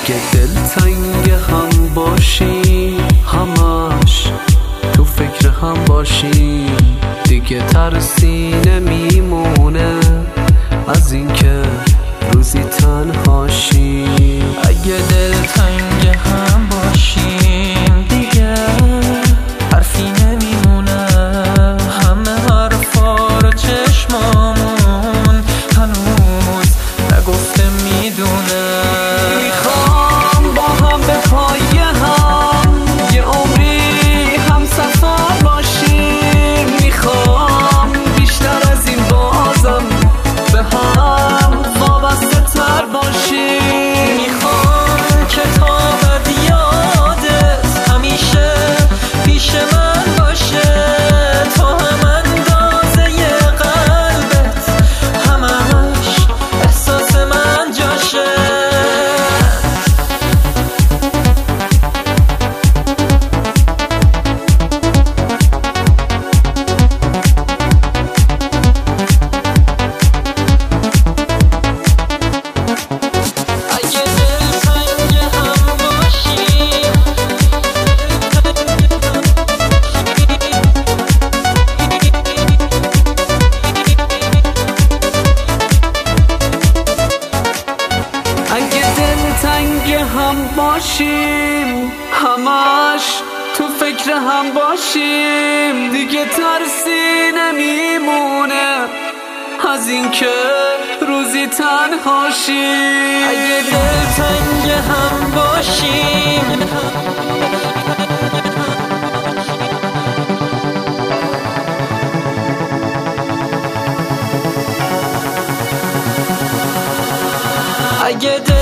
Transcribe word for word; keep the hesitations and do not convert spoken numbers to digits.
اگه دلتنگ هم باشی همش تو فکر هم باشی، دیگه ترسی نمیمونه از اینکه روزی تنهاشی. اگه دلتنگ هم باشیم دیگه حرفی نمیمونه، همه حرفا رو چشمامون هنوز نگفته میدونه. میخوام با هم به پای هم یه عمری هم سفر باشیم، میخوام بیشتر از این بازم به هم وابسته تر باشیم. میخوام که تا ابد یادت همیشه پیش من باشه، تا هم اندازه قلبت همش احساس من جاشه. اگه دلتنگ هم باشیم همش تو فکر هم باشیم، دیگه ترسی نمیمونه از اینکه روزی تنهاشیم. اگه دلتنگ هم باشیم اگه